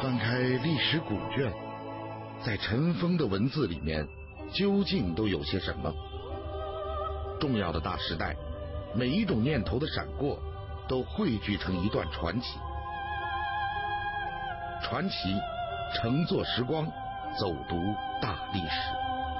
翻开历史古卷，在尘封的文字里面，究竟都有些什么？重要的大时代，每一种念头的闪过，都汇聚成一段传奇。传奇乘坐时光，走读大历史。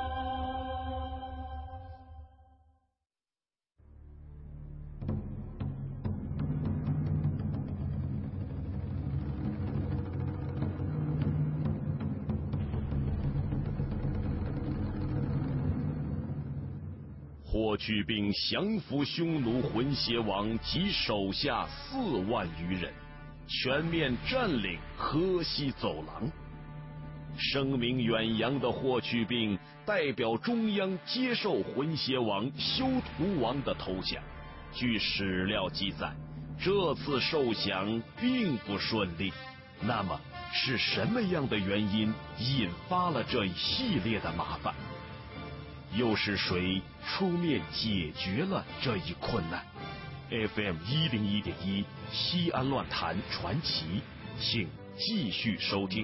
霍去病降服匈奴浑邪王及手下4万余人，全面占领河西走廊。声名远扬的霍去病代表中央接受浑邪王休屠王的投降。据史料记载，这次受降并不顺利。那么是什么样的原因引发了这一系列的麻烦？又是谁出面解决了这一困难？ FM 101.1西安乱谈传奇，请继续收听。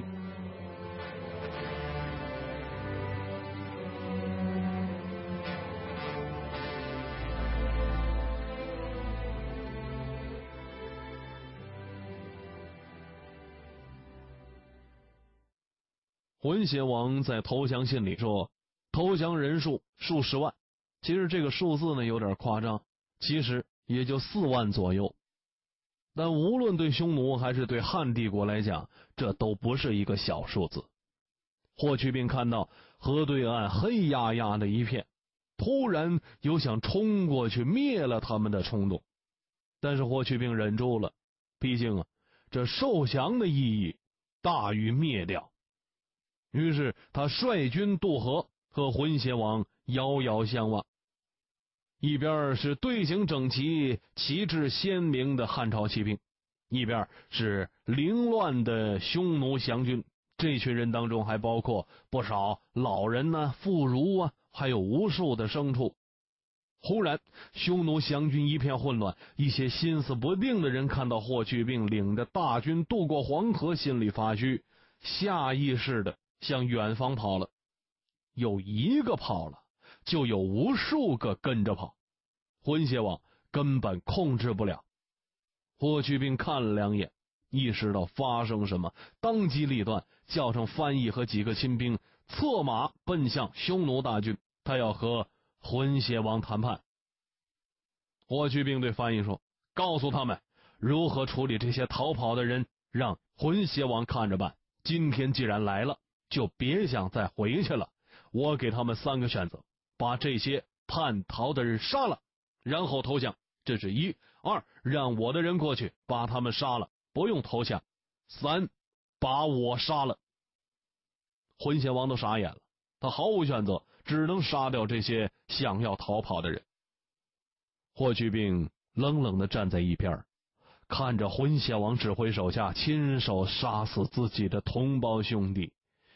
浑邪王在投降信里说，投降人数数十万，其实这个数字呢有点夸张，其实也就4万左右。但无论对匈奴还是对汉帝国来讲，这都不是一个小数字。霍去病看到河对岸黑压压的一片，突然有想冲过去灭了他们的冲动，但是霍去病忍住了，毕竟这受降的意义大于灭掉。于是他率军渡河，和浑邪王遥遥相望。一边是队形整齐、旗帜鲜明的汉朝骑兵，一边是凌乱的匈奴降军。这群人当中还包括不少老人妇孺还有无数的牲畜。忽然匈奴降军一片混乱，一些心思不定的人看到霍去病领着大军渡过黄河，心里发虚，下意识的向远方跑了。有一个跑了，就有无数个跟着跑，浑邪王根本控制不了。霍去病看了2眼，意识到发生什么，当机立断，叫上翻译和几个亲兵，策马奔向匈奴大军，他要和浑邪王谈判。霍去病对翻译说，告诉他们如何处理这些逃跑的人，让浑邪王看着办。今天既然来了，就别想再回去了。我给他们3个选择，把这些叛逃的人杀了，然后投降，这是1； 2，让我的人过去把他们杀了，不用投降； 3，把我杀了。浑邪王都傻眼了，他毫无选择，只能杀掉这些想要逃跑的人。霍去病冷冷地站在一边，看着浑邪王指挥手下亲手杀死自己的同胞兄弟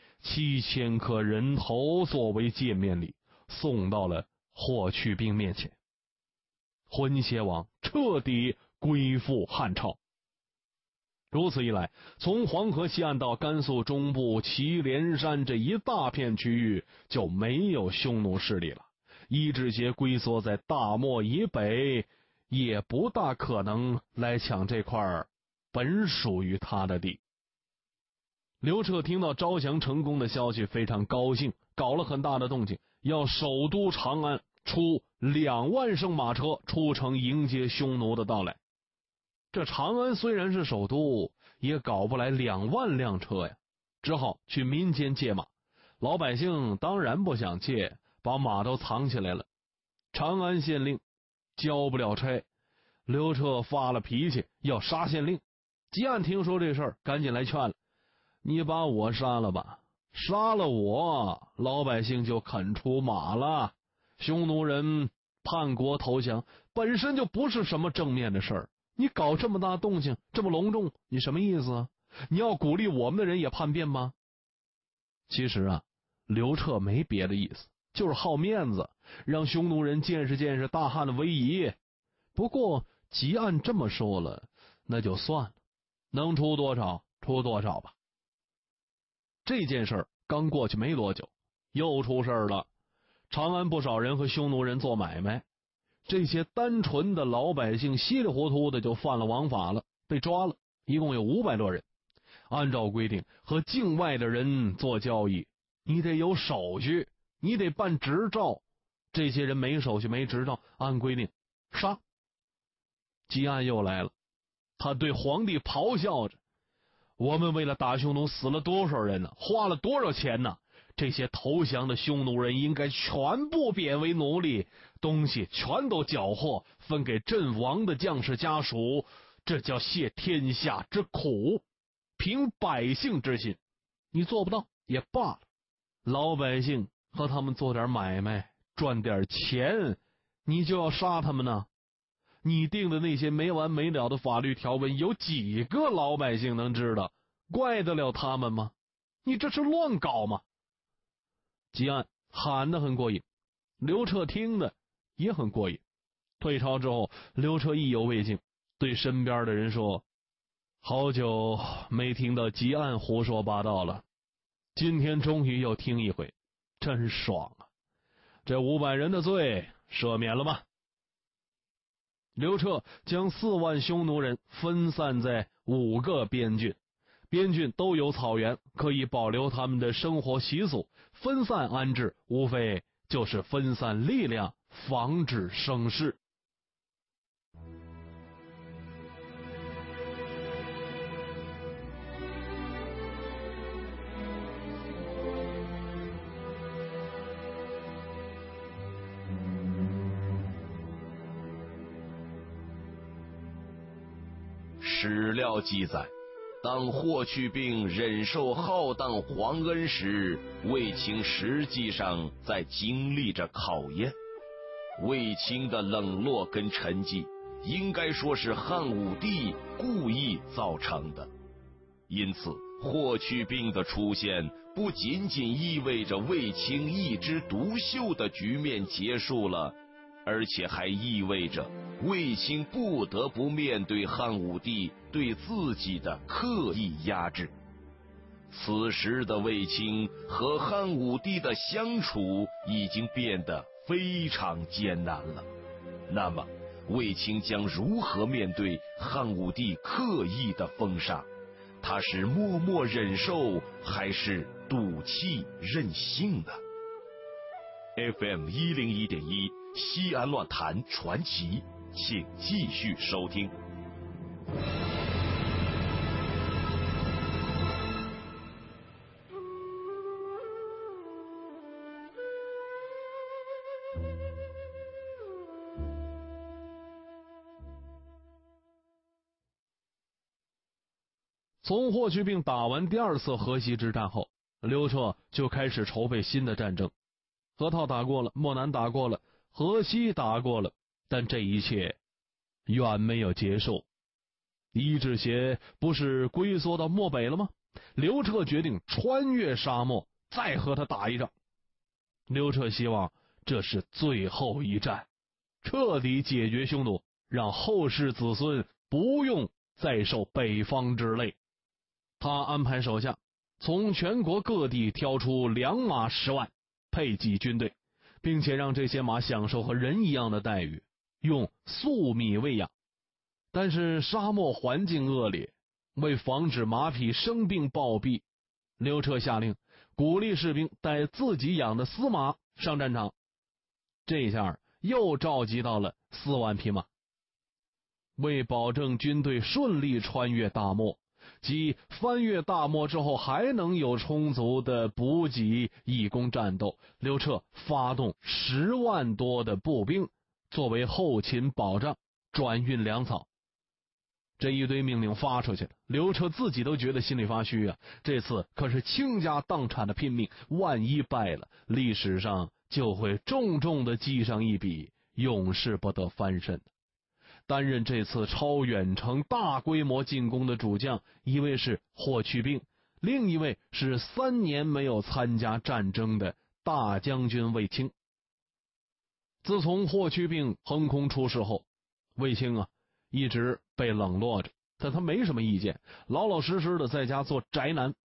，7000颗人头作为见面礼送到了霍去病面前。浑邪王彻底归附汉朝。如此一来，从黄河西岸到甘肃中部祁连山这一大片区域就没有匈奴势力了。伊稚节龟缩在大漠以北，也不大可能来抢这块本属于他的地。刘彻听到招降成功的消息非常高兴，搞了很大的动静，要首都长安出2万乘马车出城迎接匈奴的到来。这长安虽然是首都，也搞不来2万辆车呀，只好去民间借马。老百姓当然不想借，把马都藏起来了。长安县令交不了差，刘彻发了脾气，要杀县令。吉安听说这事儿，赶紧来劝了，你把我杀了吧，杀了我，老百姓就肯出马了。匈奴人叛国投降本身就不是什么正面的事儿，你搞这么大动静，这么隆重，你什么意思啊？你要鼓励我们的人也叛变吗？其实刘彻没别的意思，就是好面子，让匈奴人见识见识大汉的威仪。不过吉安这么说了，那就算了，能出多少出多少吧。 这件事儿刚过去没多久，又出事了。长安不少人和匈奴人做买卖，这些单纯的老百姓稀里糊涂的就犯了王法了，被抓了，一共有500多人。按照规定，和境外的人做交易，你得有手续，你得办执照。这些人没手续没执照，按规定杀。吉安又来了，他对皇帝咆哮着：我们为了打匈奴死了多少人呢？花了多少钱呢？这些投降的匈奴人应该全部贬为奴隶，东西全都缴获，分给阵亡的将士家属，这叫泄天下之苦，凭百姓之心。你做不到也罢了，老百姓和他们做点买卖，赚点钱，你就要杀他们呢？你定的那些没完没了的法律条文，有几个老百姓能知道？怪得了他们吗？你这是乱搞吗？吉安喊得很过瘾，刘彻听的也很过瘾。退朝之后，刘彻意犹未尽，对身边的人说：好久没听到吉安胡说八道了，今天终于又听一回，真爽啊！这500人的罪赦免了吗？刘彻将4万匈奴人分散在5个边郡，边郡都有草原，可以保留他们的生活习俗，分散安置，无非就是分散力量，防止生事。 史料记载，当霍去病忍受浩荡皇恩时，卫青实际上在经历着考验。卫青的冷落跟沉寂，应该说是汉武帝故意造成的。因此，霍去病的出现不仅仅意味着卫青一枝独秀的局面结束了，而且还意味着卫青不得不面对汉武帝对自己的刻意压制。此时的卫青和汉武帝的相处已经变得非常艰难了。那么，卫青将如何面对汉武帝刻意的封杀？他是默默忍受，还是赌气任性呢？FM 101.1西安乱谈传奇，请继续收听。 从霍去病打完第2次河西之战后，刘彻就开始筹备新的战争。河套打过了，漠南打过了，河西打过了，但这一切远没有结束。伊稚邪不是龟缩到漠北了吗？刘彻决定穿越沙漠，再和他打一仗。刘彻希望这是最后一战，彻底解决匈奴，让后世子孙不用再受北方之累。他安排手下从全国各地挑出良马10万，配给军队，并且让这些马享受和人一样的待遇，用粟米喂养。但是沙漠环境恶劣，为防止马匹生病暴毙，刘彻下令鼓励士兵带自己养的私马上战场。这下又召集到了4万匹马。为保证军队顺利穿越大漠，即翻越大漠之后还能有充足的补给以供战斗，刘彻发动10万多的步兵作为后勤保障，转运粮草。这一堆命令发出去了，刘彻自己都觉得心里发虚啊！这次可是倾家荡产的拼命，万一败了，历史上就会重重的记上一笔，永世不得翻身。担任这次超远程大规模进攻的主将，一位是霍去病，另一位是3年没有参加战争的大将军卫青。自从霍去病横空出世后，卫青一直被冷落着，但他没什么意见，老老实实的在家做宅男。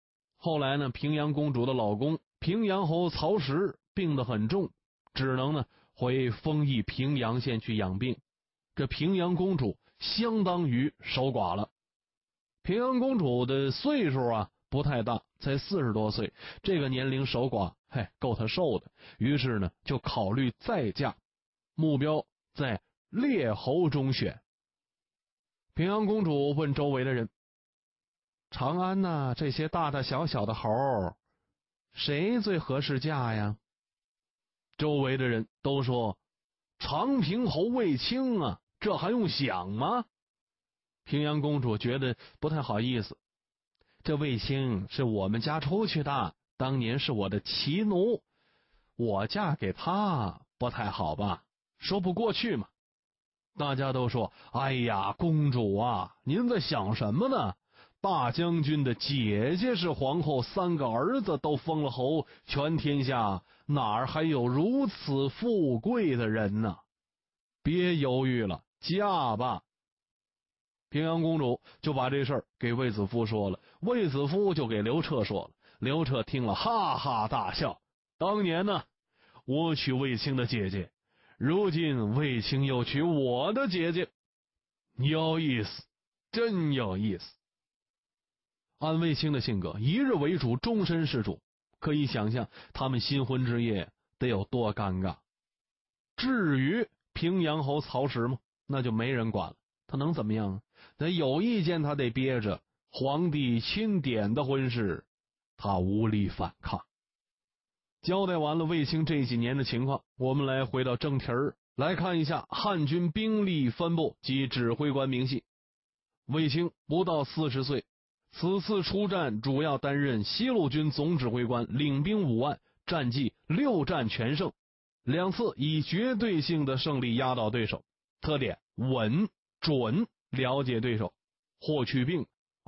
后来呢，平阳公主的老公平阳侯曹石病得很重，只能呢回丰邑平阳县去养病。这平阳公主相当于守寡了。平阳公主的岁数啊不太大，才40多岁，这个年龄守寡，够她受的。于是呢，就考虑再嫁，目标在列侯中选。平阳公主问周围的人：“长安呐，这些大大小小的侯，谁最合适嫁呀？”周围的人都说：“长平侯卫青啊，这还用想吗？”平阳公主觉得不太好意思，这卫青是我们家出去的，当年是我的骑奴，我嫁给他不太好吧，说不过去嘛。大家都说：“哎呀，公主啊，您在想什么呢？大将军的姐姐是皇后，3个儿子都封了侯，全天下哪儿还有如此富贵的人呢？别犹豫了，嫁吧。”平阳公主就把这事儿给卫子夫说了，卫子夫就给刘彻说了。刘彻听了哈哈大笑：“当年呢，我娶卫青的姐姐，如今卫青又娶我的姐姐，有意思，真有意思。”按卫青的性格，一日为主，终身是主，可以想象他们新婚之夜得有多尴尬。至于平阳侯曹石吗？那就没人管了，他能怎么样啊？那有意见他得憋着，皇帝钦点的婚事，他无力反抗。交代完了卫青这几年的情况，我们来回到正题儿，来看一下汉军兵力分布及指挥官明细。卫青不到40岁，此次出战主要担任西路军总指挥官，领兵5万，战绩6战全胜，2次以绝对性的胜利压倒对手。特点：稳、准，了解对手。霍去病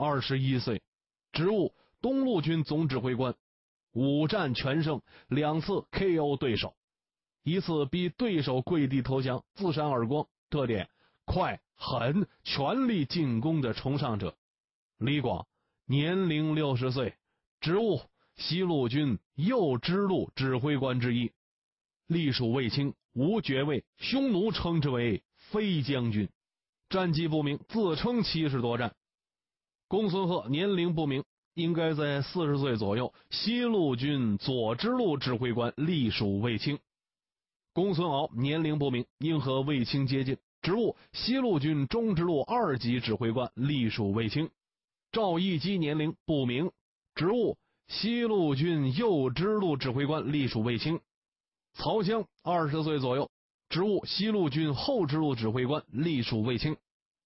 21岁，职务东路军总指挥官，5战全胜，2次 KO 对手，1次逼对手跪地投降，自扇耳光。特点：快、狠，全力进攻的崇尚者。李广年龄60岁，职务西路军右支路指挥官之一，隶属卫青，无爵位，匈奴称之为飞将军，战绩不明，自称70多战。公孙贺年龄不明，应该在40岁左右，西路军左支路指挥官，隶属卫青。公孙敖年龄不明，应和卫青接近，职务西路军中支路2级指挥官，隶属卫青。赵义基年龄不明，职务西路军右支路指挥官，隶属卫青。曹襄20岁左右，职务西路军后支路指挥官，隶属卫青。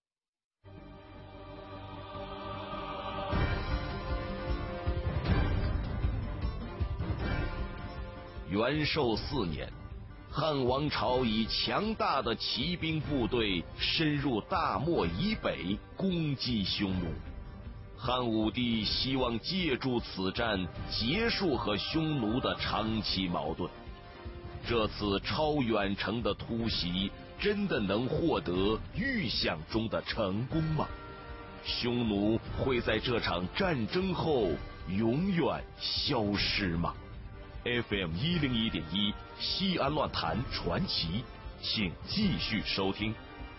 元寿4年，汉王朝以强大的骑兵部队深入大漠以北，攻击匈奴。汉武帝希望借助此战结束和匈奴的长期矛盾。这次超远程的突袭真的能获得预想中的成功吗？匈奴会在这场战争后永远消失吗？ FM 101.1西安乱谈传奇，请继续收听。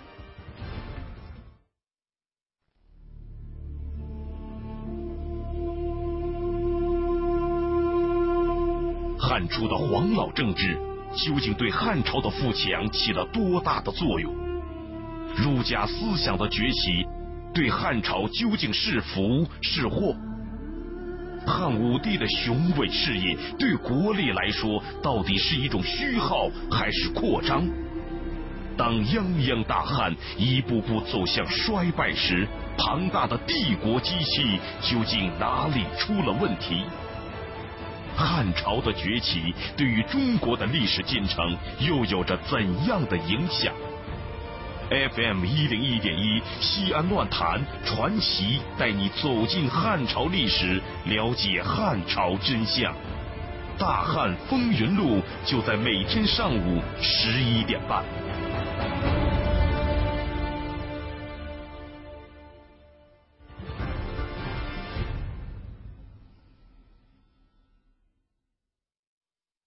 汉初的黄老政治究竟对汉朝的富强起了多大的作用？儒家思想的崛起对汉朝究竟是福是祸？汉武帝的雄伟事业对国力来说，到底是一种虚耗还是扩张？当泱泱大汉一步步走向衰败时，庞大的帝国机器究竟哪里出了问题？汉朝的崛起对于中国的历史进程又有着怎样的影响？ FM 101.1西安乱谈传奇，带你走进汉朝历史，了解汉朝真相。大汉风云录就在每天上午11点半。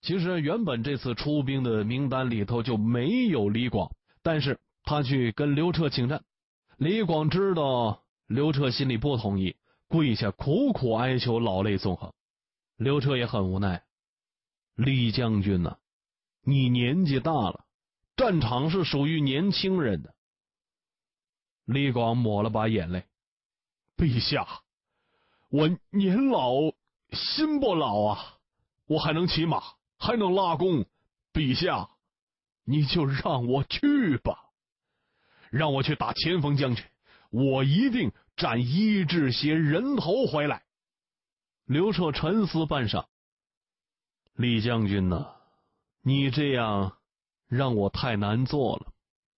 其实原本这次出兵的名单里头就没有李广，但是他去跟刘彻请战。李广知道刘彻心里不同意，跪下苦苦哀求，老泪纵横。刘彻也很无奈，李将军呐，你年纪大了，战场是属于年轻人的。李广抹了把眼泪，陛下，我年老心不老啊，我还能骑马，还能拉弓，陛下，你就让我去吧，让我去打前锋将军，我一定斩伊稚邪人头回来。刘彻沉思半晌，李将军呐，你这样让我太难做了。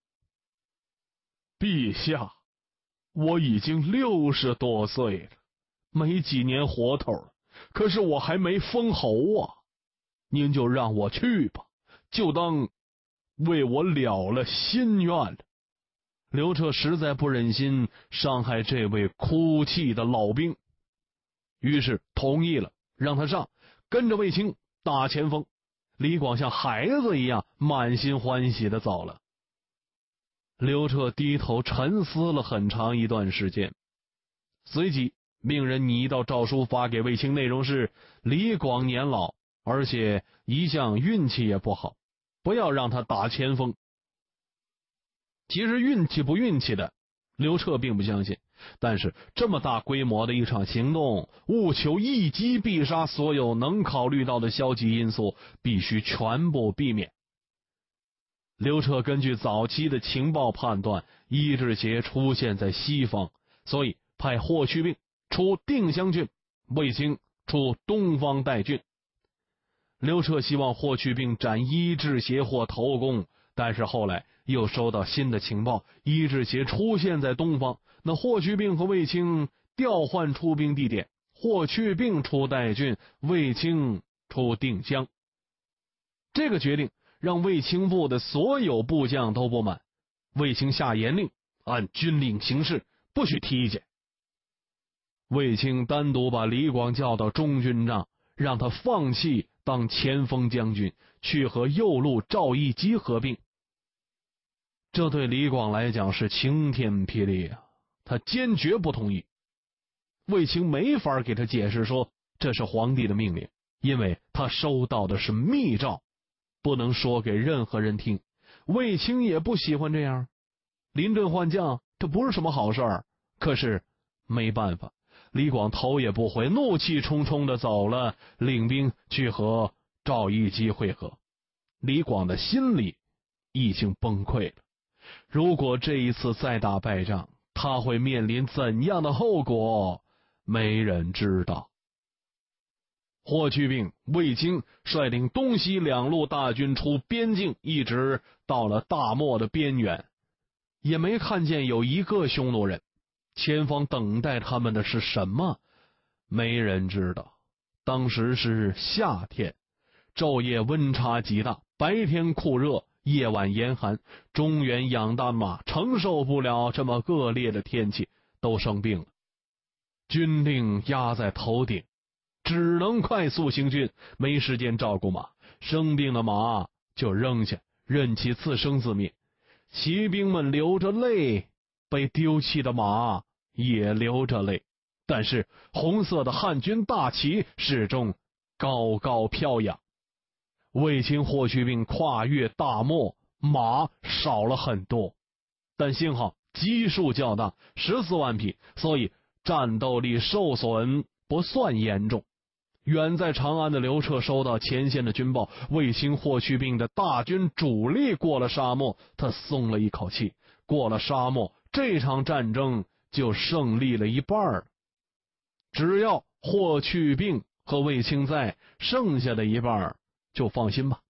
陛下，我已经60多岁了，没几年活头了，可是我还没封侯啊，您就让我去吧，就当为我了了心愿了。刘彻实在不忍心伤害这位哭泣的老兵，于是同意了，让他上，跟着卫青打前锋。李广像孩子一样满心欢喜地走了。刘彻低头沉思了很长一段时间，随即命人拟一道诏书发给卫青，内容是李广年老，而且一向运气也不好，不要让他打前锋。其实运气不运气的，刘彻并不相信，但是这么大规模的一场行动，务求一击必杀，所有能考虑到的消极因素必须全部避免。刘彻根据早期的情报判断，伊稚邪出现在西方，所以派霍去病出定襄郡，卫青出东方代郡。刘彻希望霍去病斩伊稚邪或头功，但是后来又收到新的情报，伊稚邪出现在东方，那霍去病和卫青调换出兵地点，霍去病出代郡，卫青出定襄。这个决定让卫青部的所有部将都不满，卫青下严令，按军令行事，不许提意见。卫青单独把李广叫到中军帐，让他放弃当前锋将军，去和右路赵义基合并。这对李广来讲是晴天霹雳啊，他坚决不同意。卫青没法给他解释说这是皇帝的命令，因为他收到的是密诏，不能说给任何人听。卫青也不喜欢这样，临阵换将这不是什么好事儿，可是没办法，李广头也不回，怒气冲冲的走了，领兵去和赵义基会合。李广的心里已经崩溃了，如果这一次再打败仗，他会面临怎样的后果，没人知道。霍去病、卫青率领东西两路大军出边境，一直到了大漠的边缘，也没看见有一个匈奴人。前方等待他们的是什么？没人知道。当时是夏天，昼夜温差极大，白天酷热，夜晚严寒，中原养大马承受不了这么恶劣的天气，都生病了。军令压在头顶，只能快速行军，没时间照顾马，生病的马就扔下，任其自生自灭。骑兵们流着泪，被丢弃的马也流着泪，但是红色的汉军大旗始终高高飘扬。卫青、霍去病跨越大漠，马少了很多，但幸好基数较大，14万匹，所以战斗力受损不算严重。远在长安的刘彻收到前线的军报，卫青、霍去病的大军主力过了沙漠，他松了一口气。过了沙漠，这场战争就胜利了一半了。只要霍去病和卫青在，剩下的一半就放心吧。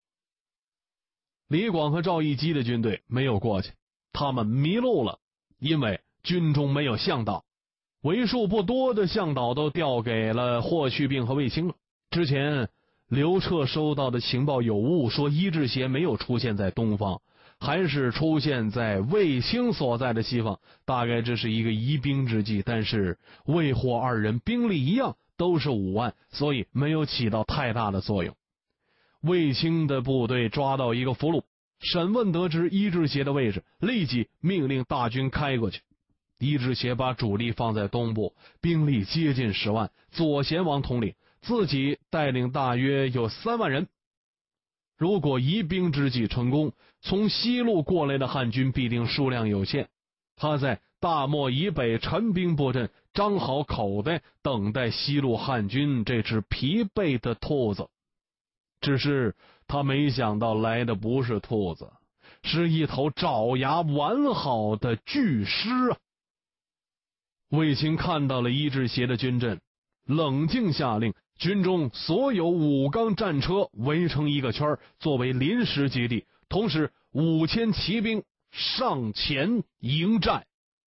李广和赵义基的军队没有过去，他们迷路了，因为军中没有向导。为数不多的向导都调给了霍去病和卫青了。之前刘彻收到的情报有误，说伊稚邪没有出现在东方，还是出现在卫青所在的西方，大概这是一个疑兵之计。但是卫霍二人兵力一样，都是5万，所以没有起到太大的作用。 卫青的部队抓到一个俘虏，审问得知伊稚邪的位置，立即命令大军开过去。伊稚邪把主力放在东部，兵力接近10万，左贤王统领，自己带领大约有3万人。如果移兵之计成功，从西路过来的汉军必定数量有限。他在大漠以北陈兵布阵，张好口袋，等待西路汉军这只疲惫的兔子。只是他没想到来的不是兔子，是一头爪牙完好的巨狮啊！卫青看到了伊稚邪的军阵，冷静下令军中所有武钢战车围成一个圈，作为临时基地，同时5000骑兵上前迎战。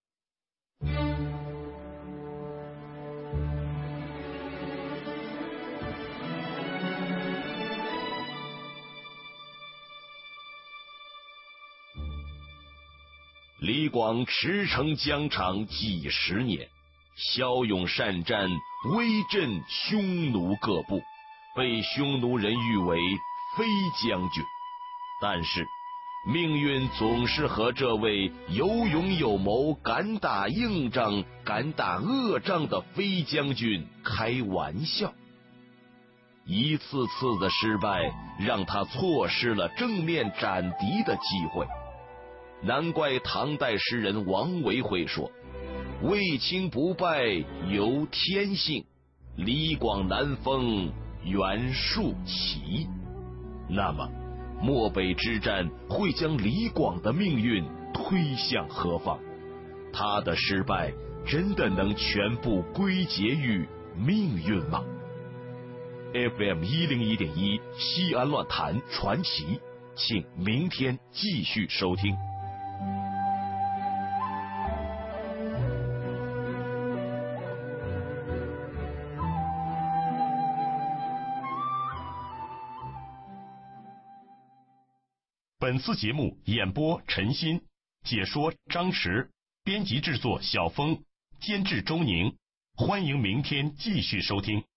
李广驰骋疆场几10年，骁勇善战，威震匈奴各部，被匈奴人誉为飞将军。但是命运总是和这位有勇有谋、敢打硬仗、敢打恶仗的飞将军开玩笑。一次次的失败让他错失了正面斩敌的机会。难怪唐代诗人王维会说，卫青不败由天性，李广难封袁术奇。那么漠北之战会将李广的命运推向何方？他的失败真的能全部归结于命运吗？ FM 101.1西安乱谈传奇，请明天继续收听。 本次节目演播陈鑫，解说张弛，编辑制作小峰，监制周宁。欢迎明天继续收听。